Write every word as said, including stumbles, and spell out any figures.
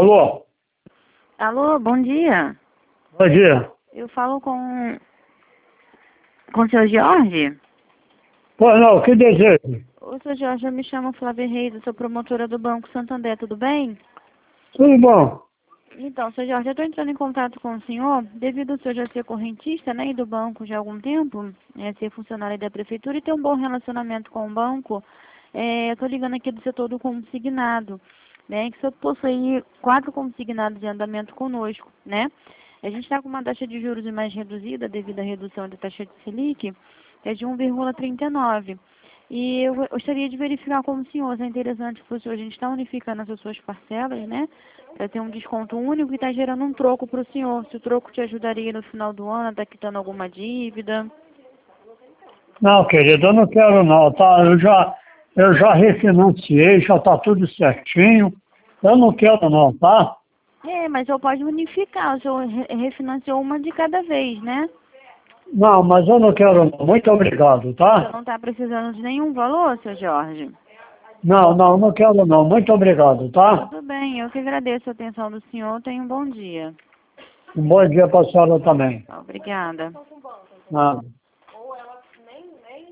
Alô? Alô, bom dia. Bom dia. Eu falo com, com o seu Jorge? Pois não, que desejo? O seu Jorge, eu me chamo Flávia Reis, eu sou promotora do Banco Santander, tudo bem? Tudo bom? Então, seu Jorge, eu estou entrando em contato com o senhor, devido ao senhor já ser correntista, né, e do banco já há algum tempo, é, ser funcionário da prefeitura e ter um bom relacionamento com o banco, é, eu estou ligando aqui do setor do consignado, né, que o senhor possui quatro consignados em andamento conosco, né? A gente está com uma taxa de juros mais reduzida devido à redução da taxa de Selic, que é de um vírgula trinta e nove. E eu gostaria de verificar com o senhor, se é interessante para o senhor, a gente está unificando essas suas parcelas, né? Para ter um desconto único e está gerando um troco para o senhor. Se o troco te ajudaria no final do ano, está quitando alguma dívida. Não, querido, eu não quero não, tá? Eu já, eu já refinanciei, já tá tudo certinho. Eu não quero não, tá? É, mas eu pode unificar, o senhor re- refinanciou uma de cada vez, né? Não, mas eu não quero não. Muito obrigado, O senhor tá? não está precisando de nenhum valor, seu Jorge? Não, não, não quero não. Muito obrigado, tá? Tudo bem, eu que agradeço a atenção do senhor. Tenha um bom dia. Um bom dia para a senhora também. Obrigada. Nada.